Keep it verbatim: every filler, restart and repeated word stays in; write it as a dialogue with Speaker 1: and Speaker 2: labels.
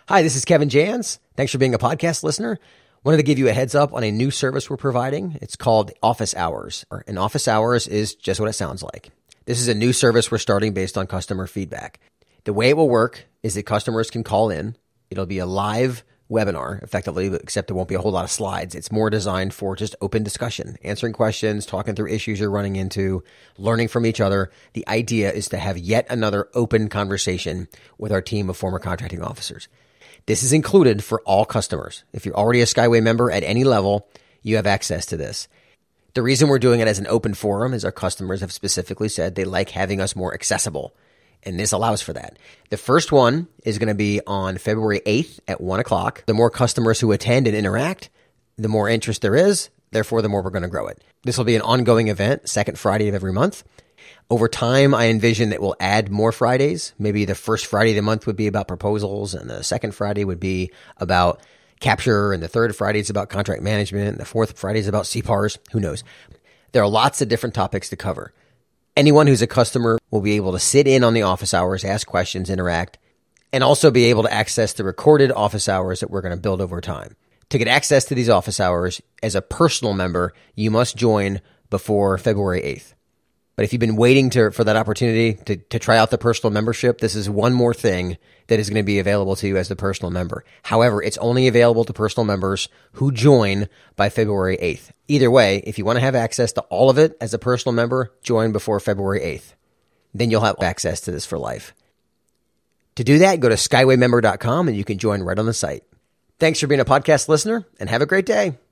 Speaker 1: Hi, this is Kevin Jans. Thanks for being a podcast listener. Wanted to give you a heads up on a new service we're providing. It's called Office Hours. And Office Hours is just what it sounds like. This is a new service we're starting based on customer feedback. The way it will work is that customers can call in. It'll be a live webinar, effectively, except there won't be a whole lot of slides. It's more designed for just open discussion, answering questions, talking through issues you're running into, learning from each other. The idea is to have yet another open conversation with our team of former contracting officers. This is included for all customers. If you're already a Skyway member at any level, you have access to this. The reason we're doing it as an open forum is our customers have specifically said they like having us more accessible, and this allows for that. The first one is going to be on February eighth at one o'clock. The more customers who attend and interact, the more interest there is. Therefore, the more we're going to grow it. This will be an ongoing event, second Friday of every month. Over time, I envision that we'll add more Fridays. Maybe the first Friday of the month would be about proposals, and the second Friday would be about capture, and the third Friday is about contract management, and the fourth Friday is about C P A Rs. Who knows? There are lots of different topics to cover. Anyone who's a customer will be able to sit in on the office hours, ask questions, interact, and also be able to access the recorded office hours that we're going to build over time. To get access to these office hours as a personal member, you must join before February eighth. But if you've been waiting to, for that opportunity to, to try out the personal membership, this is one more thing that is going to be available to you as the personal member. However, it's only available to personal members who join by February eighth. Either way, if you want to have access to all of it as a personal member, join before February eighth. Then you'll have access to this for life. To do that, go to skyway member dot com and you can join right on the site. Thanks for being a podcast listener and have a great day.